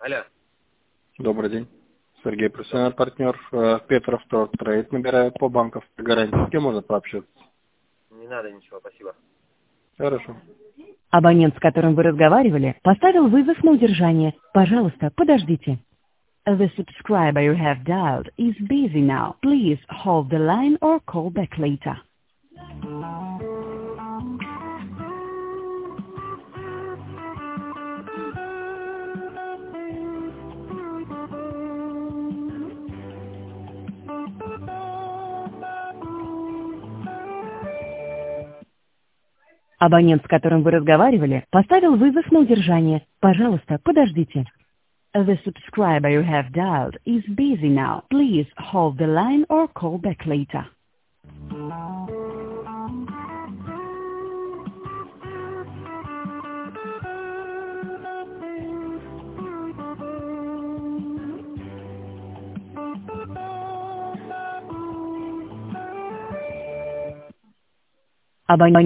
Алло. Добрый день. Сергей, профессиональный партнер Петров Трейд набирает по банков по гарантии. С кем можно пообщаться? Не надо ничего, спасибо. Хорошо. Абонент, с которым вы разговаривали, поставил вызов на удержание. Пожалуйста, подождите. The subscriber you have dialed is busy now. Please hold the line or call back later. Абонент, с которым вы разговаривали, поставил вызов на удержание. Пожалуйста, подождите. The subscriber you have dialed is busy now. Please hold the line or call back later. Абонент